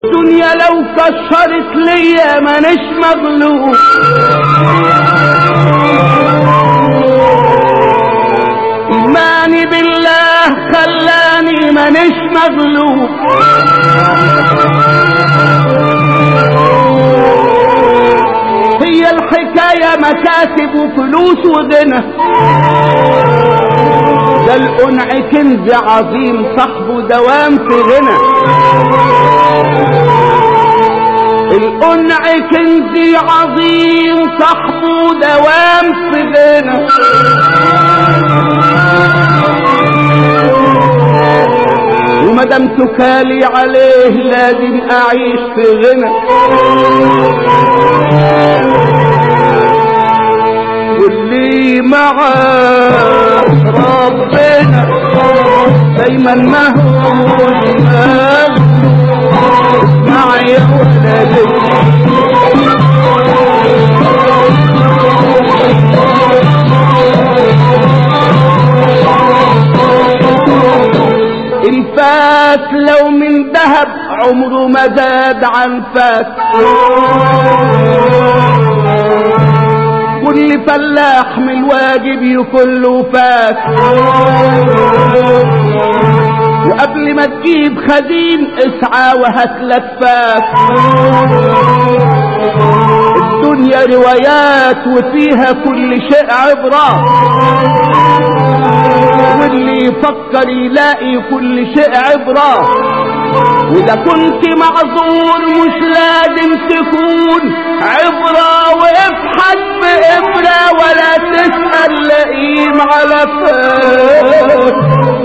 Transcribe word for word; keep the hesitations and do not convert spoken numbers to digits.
الدنيا لو كشرت ليا مانيش مغلوب، إيماني بالله خلاني مانيش مغلوب، هي الحكاية مكاسب وفلوس وغنى، ده القنع كنز عظيم صاحبه دوام في غنى، القنع كنز عظيم صاحبه دوام في غنى، ومدام تكالي عليه لازم اعيش في غنى، واللي معاه ربنا دايما ما هوش معايا ولدي. الفاس لو من ذهب عمره ما زاد عن فاس، كل فلاح من الواجب يكون له فاس، وقبل ما تجيب خزين اسعى وهاتلك فاس، الدنيا روايات وفيها كل شيء عبرة، واللي يفكر يلاقي كل شيء عبرة، وإذا كنت معذور مش لازم تكون عبرة، وابحث بإبرة ولا تسأل لئيم على فاس.